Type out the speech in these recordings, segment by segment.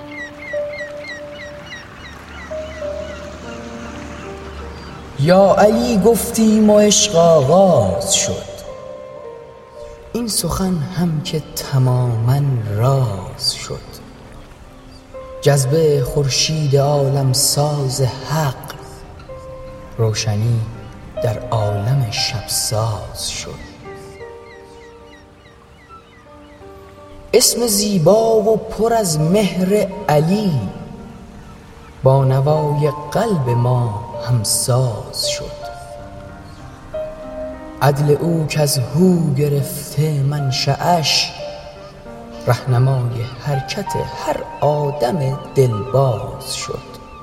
یا علی گفتیم و عشق آغاز شد، این سخن هم که تماما راز شد. جذبه خورشید عالم ساز حق، روشنی در عالم شب ساز شد. اسم زیبا و پر از مهر علی، با نوای قلب ما همساز شد. عدل او که از هو گرفته منشأش، رهنمای حرکت هر آدم دلباز شد.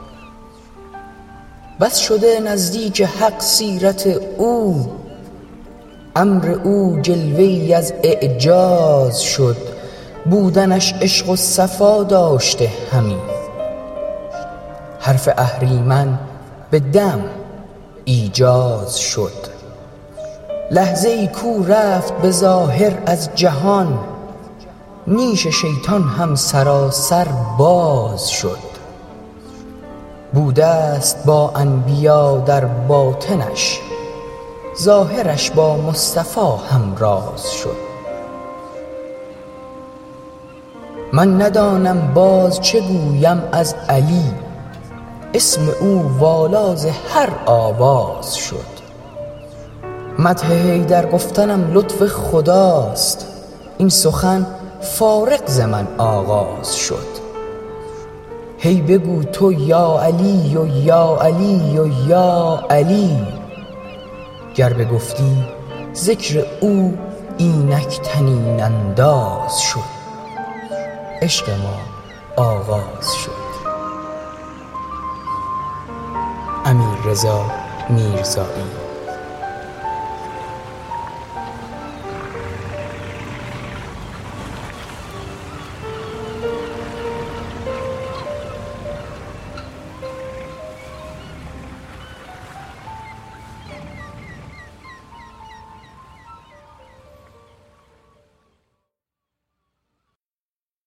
بس شده نزدیک حق سیرت او، امر او جلوه‌ای از اعجاز شد. بودنش عشق و صفا داشته همی، حرف اهریمن به دم ایجاز شد. لحظه ای کو رفت به ظاهر از جهان، نیش شیطان هم سراسر باز شد. بوده است با انبیا در باطنش، ظاهرش با مصطفی هم راز شد. من ندانم باز چه گویم از علی، اسم او والاز هر آواز شد. مدح حیدر گفتنم لطف خداست، این سخن فارغ ز من آغاز شد. هی بگو تو یا علی و یا علی و یا علی، گر بگفتی ذکر او اینک طنین انداز شد. عشق ما آغاز شد. امیررضا میرزایی.